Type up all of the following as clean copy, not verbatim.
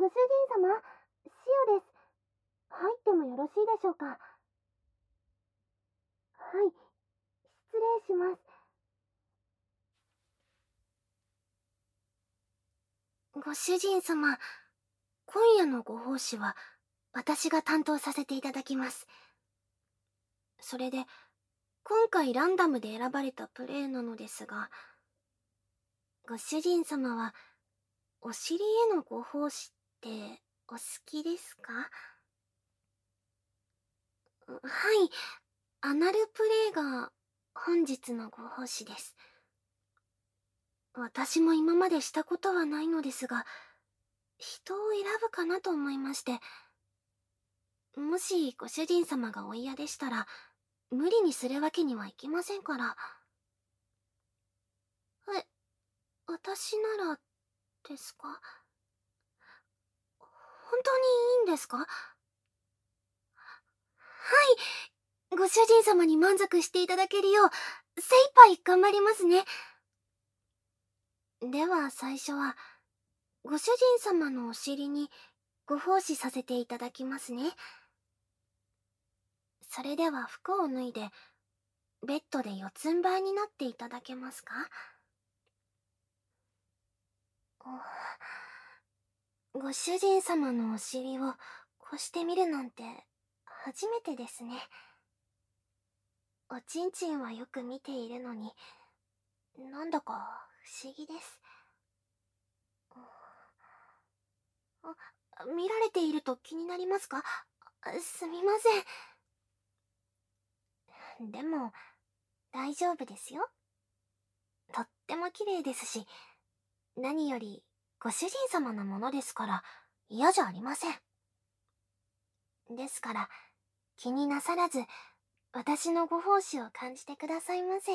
主人様、シオです。入ってもよろしいでしょうか。はい、失礼します。ご主人様、今夜のご奉仕は私が担当させていただきます。それで、今回ランダムで選ばれたプレイなのですが、ご主人様はお尻へのご奉仕ってお好きですか？はい、アナルプレイが本日のご奉仕です。私も今までしたことはないのですが、人を選ぶかなと思いまして、もしご主人様がお嫌でしたら、無理にするわけにはいきませんから。え、私ならですか？本当にいいんですか？はい、ご主人様に満足していただけるよう精一杯頑張りますね。では最初はご主人様のお尻にご奉仕させていただきますね。それでは服を脱いでベッドで四つん這いになっていただけますか？ご主人様のお尻をこうして見るなんて初めてですね。おちんちんはよく見ているのに、なんだか不思議です。見られていると気になりますか？すみません。でも、大丈夫ですよ。とっても綺麗ですし、何よりご主人様のものですから嫌じゃありません。ですから、気になさらず、私のご奉仕を感じてくださいませ。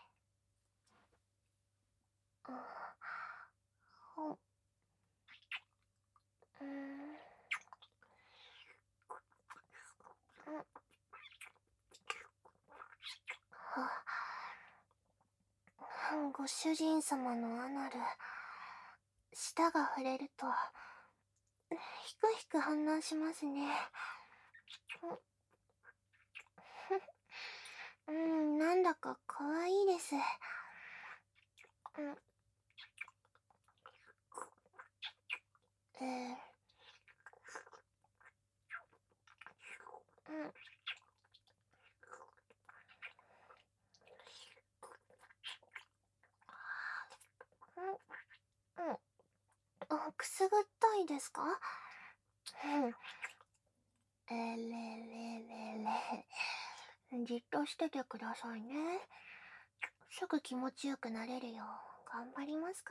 ご主人様のアナル、舌が触れるとひくひく反応しますね。なんだか可愛いです。くすぐったいですか？れれれ。じっとしててくださいね。すぐ気持ちよくなれるよう頑張りますから。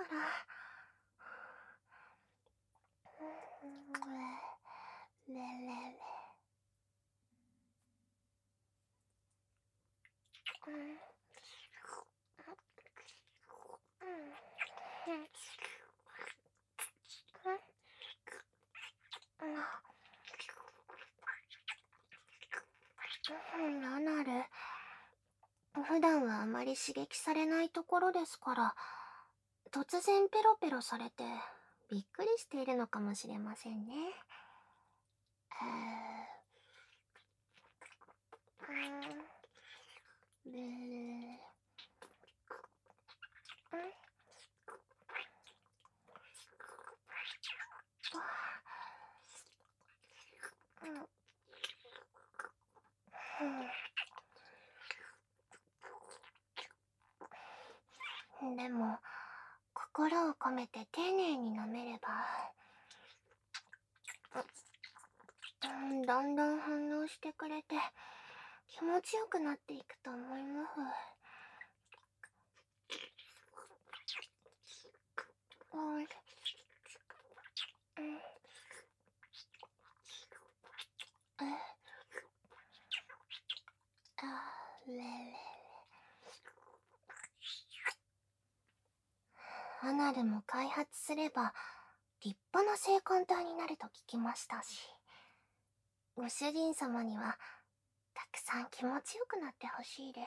れれれ。アナル、普段はあまり刺激されないところですから、突然ペロペロされてびっくりしているのかもしれませんね。でも、心を込めて丁寧に舐めれば、だんだん反応してくれて気持ちよくなっていくと思います。アナルも開発すれば立派な性感帯になると聞きましたし、ご主人様にはたくさん気持ちよくなってほしいです。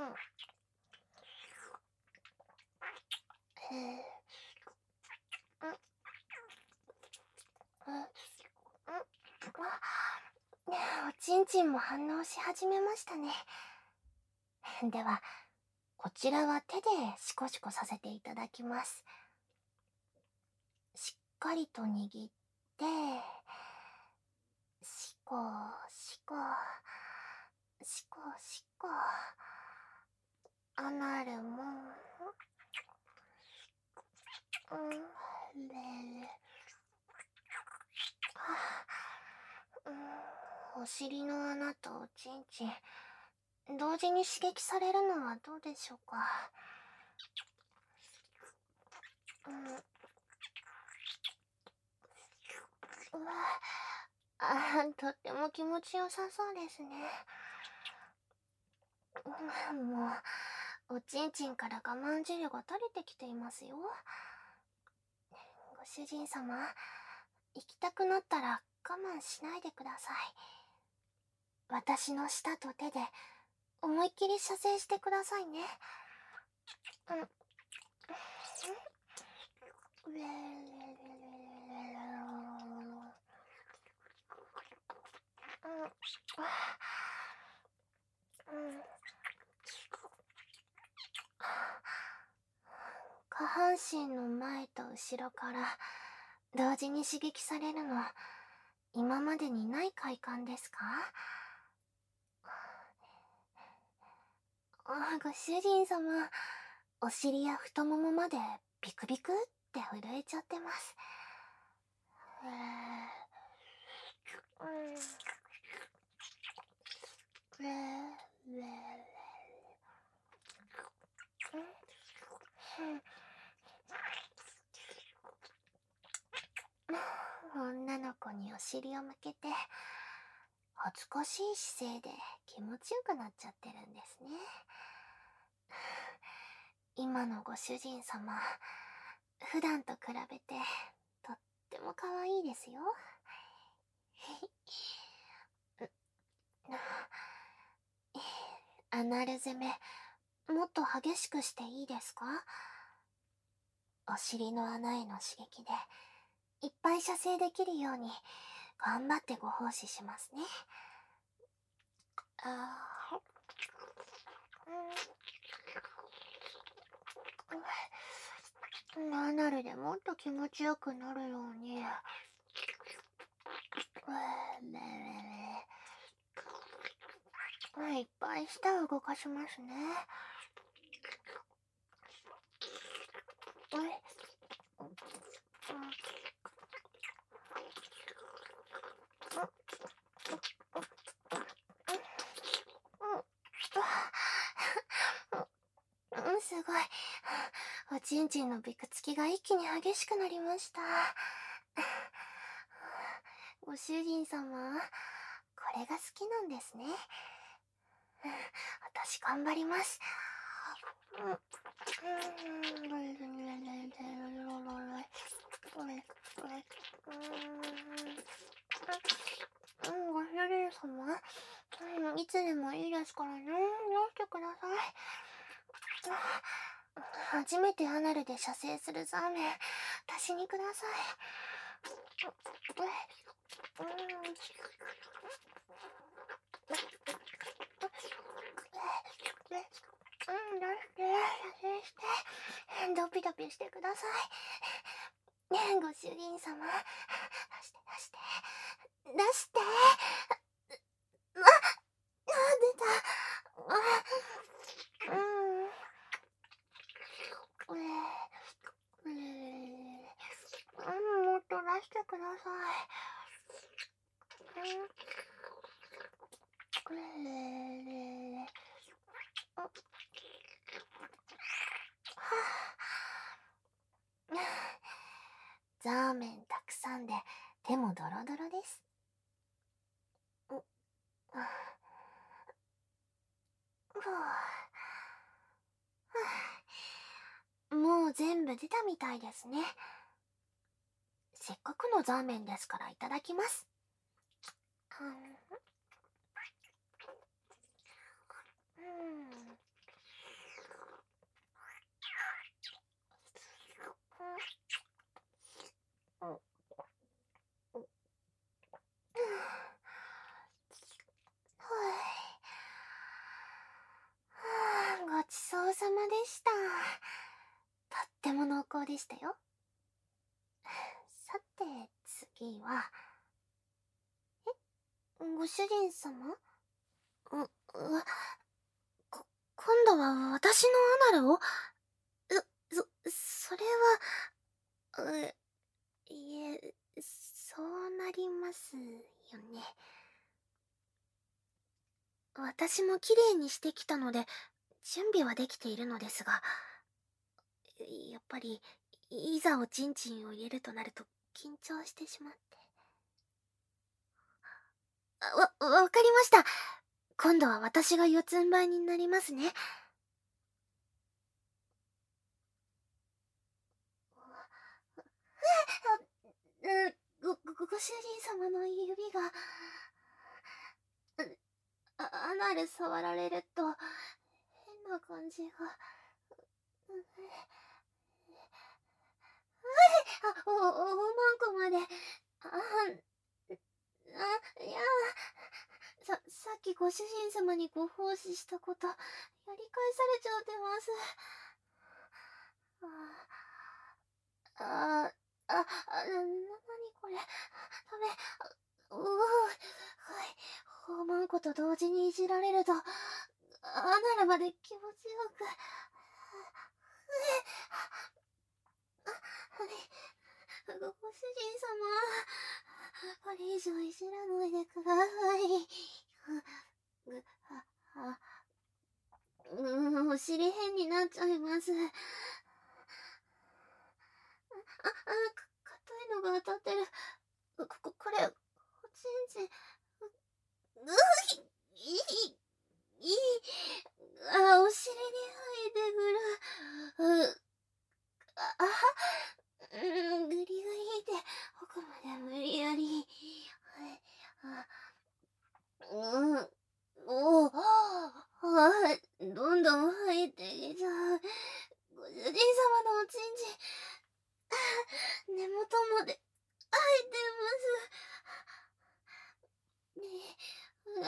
おちんちんも反応し始めましたね。では、こちらは手でシコシコさせていただきます。しっかりと握って、シコシコ、シコシコ、アナルも、お尻の穴とおちんちん、同時に刺激されるのはどうでしょうか。とっても気持ちよさそうですね。もう、おちんちんから我慢汁が垂れてきていますよ。ご主人様、行きたくなったら我慢しないでください。私の舌と手で思いっきり射精してくださいね。下半身の前と後ろから同時に刺激されるの、今までにない快感ですか？ご主人様、お尻や太ももまでビクビクって震えちゃってます。女の子にお尻を向けて恥ずかしい姿勢で気持ちよくなっちゃってるんですね。今のご主人様、普段と比べてとっても可愛いですよ。アナル攻め、もっと激しくしていいですか？お尻の穴への刺激でいっぱい射精できるように頑張ってご奉仕しますね。アナルでもっと気持ちよくなるように。いっぱい舌を動かしますね。すごい。おちんちんのびくつきが一気に激しくなりました。ご主人様、これが好きなんですね。私頑張ります。ご主人様、いつでもいいですからね、出してください。初めてアナルで射精するザーメン、足しにください。出して、射精して、ドピドピしてください。ご主人様、出して出して、出して。出た。もっと出してください。ザーメンたくさんで手もドロドロです。もう全部出たみたいですね。せっかくのザーメンですからいただきます。 そうさまでした。とっても濃厚でしたよ。さて、次は、ご主人様？今度は私のアナルを？それは、いえ、そうなりますよね。私も綺麗にしてきたので、準備はできているのですが、やっぱり、いざおちんちんを入れるとなると緊張してしまって。わかりました。今度は私が四つん這いになりますね。ご主人様の指が、アナル触られると、変な感じが。おまんこまで。いや、さっきご主人様にご奉仕したこと、やり返されちゃってます。なにこれ。ダメ。はい。おまんこと同時にいじられると、アナルまで気持ちよく。ご主人様、これ以上いじらないでください。お尻変になっちゃいます。硬いのが当たってる。これ、おちんちん。お尻に入ってくる。グリグリって奥まで無理やり。どんどん入ってきちゃう。ご主人様のおちんちん、根元まで入ってます。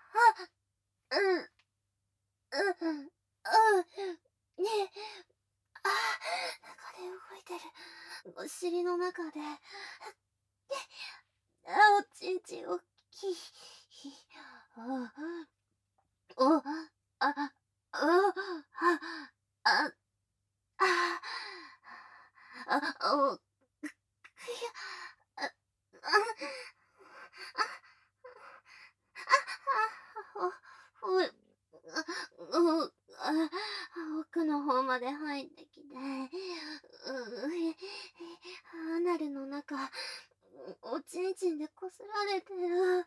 中で動いてる。お尻の中で、おちんちんおっきい。奥の方まで入ってきて、アナルの中、おちんちんでこすられてる。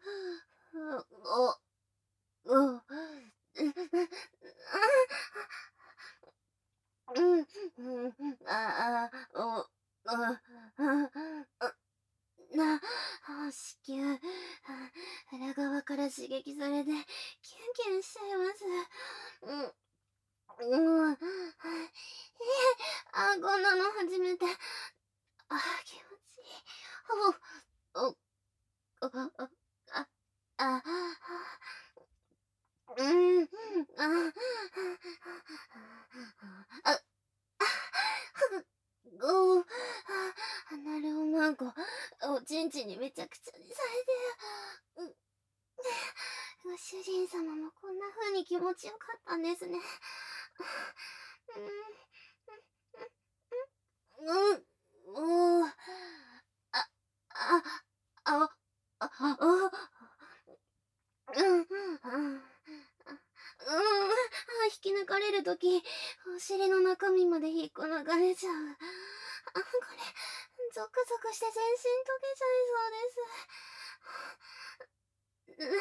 子宮、裏側から刺激されて、キュンキュンしちゃいます。こんなの初めて。気持ちいい。アナルおまんこ、おちんちんにめちゃくちゃにされてる。ご主人様もこんな風に気持ちよかったんですね。もう、引き抜かれるとき、お尻の中身まで引っこ抜かれちゃう。これ、ゾクゾクして全身溶けちゃいそうです。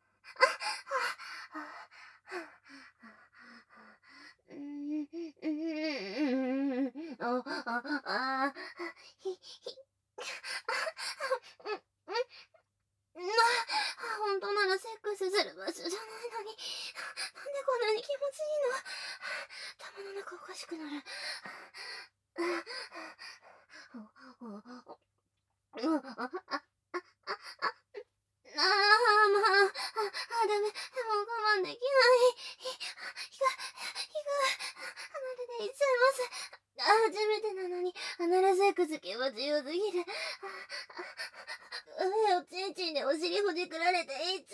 本当ならセックスする場所じゃないのに、なんでこんなに気持ちいいの？頭の中おかしくなる。ダメ。もう我慢できない。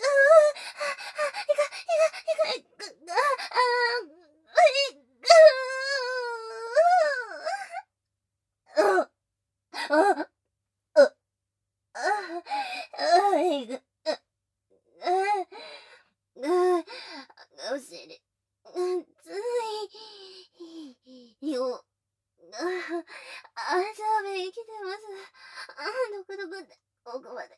お尻、つい、よ、あざべ生きてます。どこどこで、ここまで。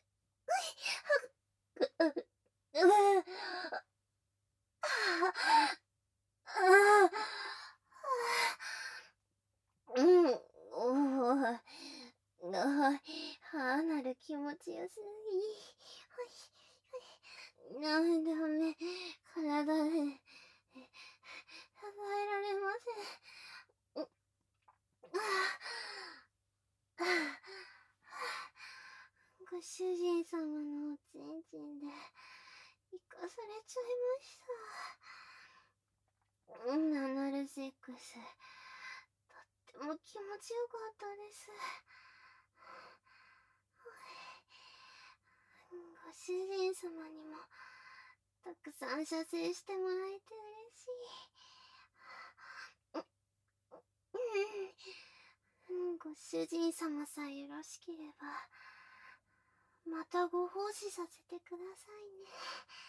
うん、おー、なる気持ちよすぎ。なんだめ、体で、支えられません。ご主人様のおちんちんで生かされちゃいました。ナナルセックス、とっても気持ちよかったです。ご主人様にもたくさん射精してもらえて嬉しい。ご主人様さえよろしければまたご奉仕させてくださいね。